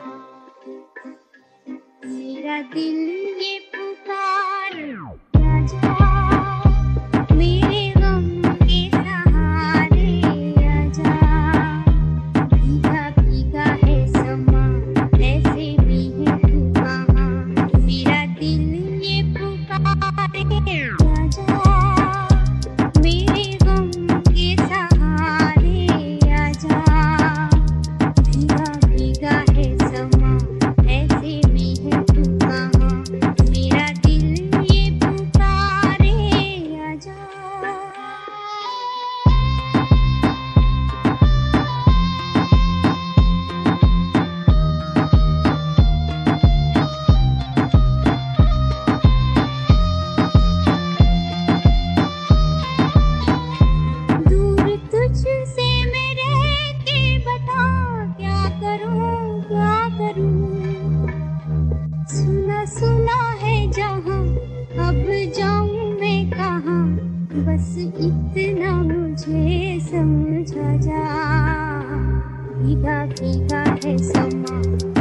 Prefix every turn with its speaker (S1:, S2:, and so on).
S1: मेरा दिल ये पुकार आजा, मेरे गम के सहारे आजा। भीगा भीगा है समा, ऐसे भी है तू कहाँ। मेरा दिल ये पुकारे आजा, मेरे गम के सहारे आजा। भीगा भीगा है समा, ऐसे भी है तू कहाँ। मेरा दिल ये पुकारे आजा। दूर तुझसे मैं रह के बता क्या करूं क्या करूं। सुना सुना है जहां, अब जाऊं मैं कहां। बस इतना मुझे समझा जा, भीगा भीगा है समा।